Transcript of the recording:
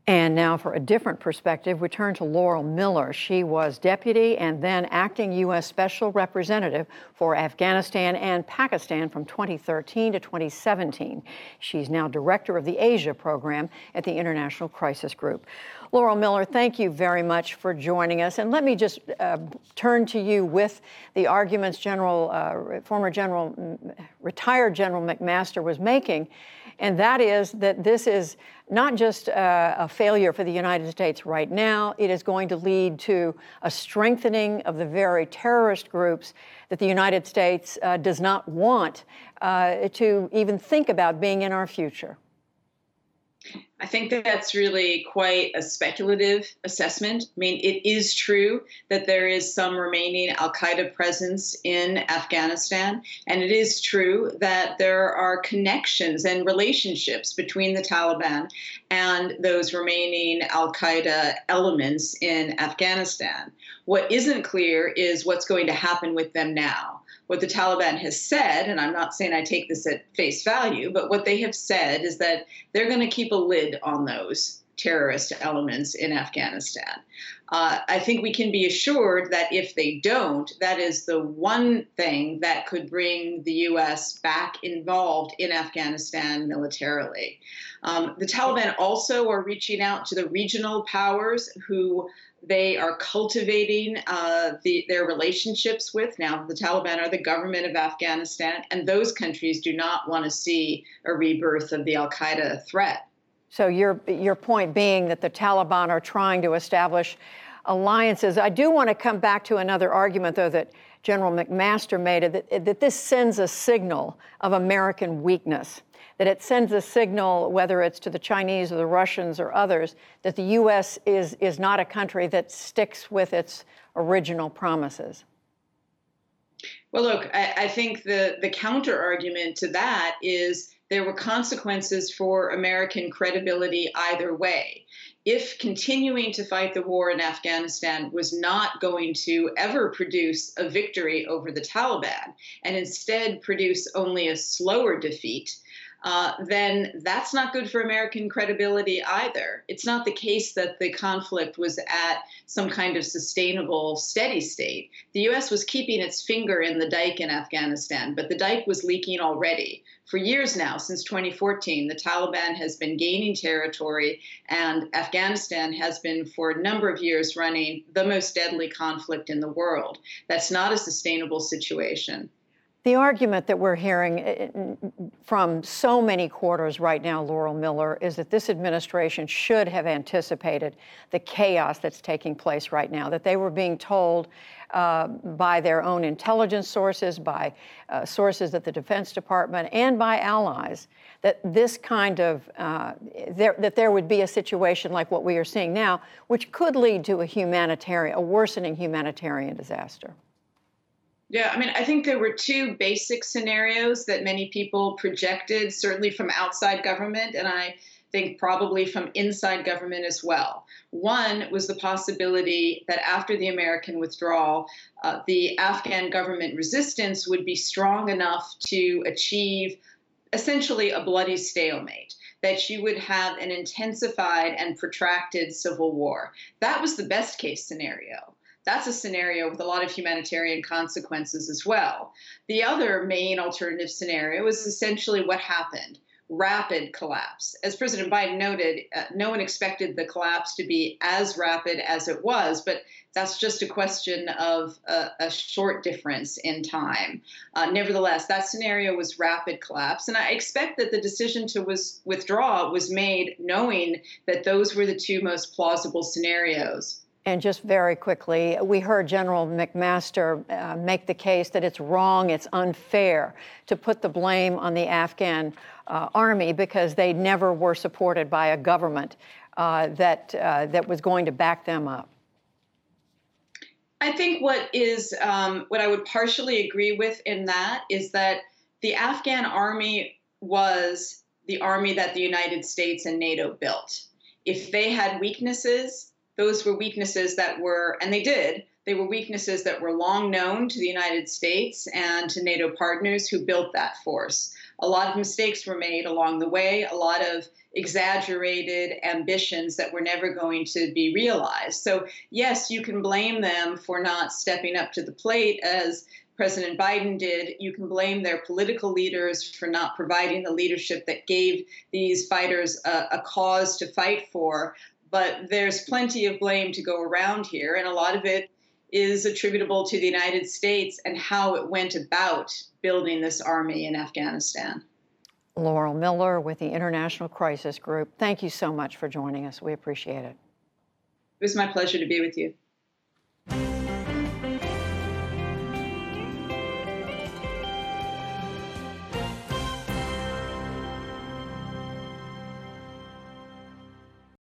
And now for a different perspective, we turn to Laurel Miller. She was deputy and then acting U.S. Special Representative for Afghanistan and Pakistan from 2013 to 2017. She's now director of the Asia program at the International Crisis Group. Laurel Miller, thank you very much for joining us. And let me just turn to you with the arguments retired General McMaster was making, and that is that this is not just a failure for the United States right now, it is going to lead to a strengthening of the very terrorist groups that the United States does not want to even think about being in our future. I think that that's really quite a speculative assessment. I mean, it is true that there is some remaining al-Qaeda presence in Afghanistan, and it is true that there are connections and relationships between the Taliban and those remaining al-Qaeda elements in Afghanistan. What isn't clear is what's going to happen with them now. What the Taliban has said, and I'm not saying I take this at face value, but what they have said is that they're going to keep a lid on those terrorist elements in Afghanistan. I think we can be assured that if they don't, that is the one thing that could bring the U.S. back involved in Afghanistan militarily. The Taliban also are reaching out to the regional powers who they are cultivating their relationships with. Now, the Taliban are the government of Afghanistan, and those countries do not want to see a rebirth of the al-Qaeda threat. So your point being that the Taliban are trying to establish alliances. I do want to come back to another argument, though, that General McMaster made, that this sends a signal of American weakness, that it sends a signal, whether it's to the Chinese or the Russians or others, that the U.S. is not a country that sticks with its original promises. Well, look, I think the counter argument to that is there were consequences for American credibility either way. If continuing to fight the war in Afghanistan was not going to ever produce a victory over the Taliban and instead produce only a slower defeat, then that's not good for American credibility either. It's not the case that the conflict was at some kind of sustainable, steady state. The U.S. was keeping its finger in the dike in Afghanistan, but the dike was leaking already. For years now, since 2014, the Taliban has been gaining territory, and Afghanistan has been, for a number of years, running the most deadly conflict in the world. That's not a sustainable situation. The argument that we're hearing from so many quarters right now, Laurel Miller, is that this administration should have anticipated the chaos that's taking place right now, that they were being told by their own intelligence sources, by sources at the Defense Department, and by allies, that this kind of, that there would be a situation like what we are seeing now, which could lead to a worsening humanitarian disaster. Yeah, I mean, I think there were two basic scenarios that many people projected, certainly from outside government, and I think probably from inside government as well. One was the possibility that after the American withdrawal, the Afghan government resistance would be strong enough to achieve essentially a bloody stalemate, that you would have an intensified and protracted civil war. That was the best case scenario. That's a scenario with a lot of humanitarian consequences as well. The other main alternative scenario is essentially what happened: rapid collapse. As President Biden noted, no one expected the collapse to be as rapid as it was, but that's just a question of a short difference in time. Nevertheless, that scenario was rapid collapse, and I expect that the decision to withdraw was made knowing that those were the two most plausible scenarios. And just very quickly, we heard General McMaster make the case that it's wrong, it's unfair to put the blame on the Afghan army because they never were supported by a government that was going to back them up. I think what I would partially agree with in that is that the Afghan army was the army that the United States and NATO built. If they had weaknesses, those were weaknesses that were, and they were weaknesses that were long known to the United States and to NATO partners who built that force. a lot of mistakes were made along the way, a lot of exaggerated ambitions that were never going to be realized. So, yes, you can blame them for not stepping up to the plate as President Biden did. You can blame their political leaders for not providing the leadership that gave these fighters a cause to fight for. But there's plenty of blame to go around here, and a lot of it is attributable to the United States and how it went about building this army in Afghanistan. Laurel Miller with the International Crisis Group, thank you so much for joining us. We appreciate it. It was my pleasure to be with you.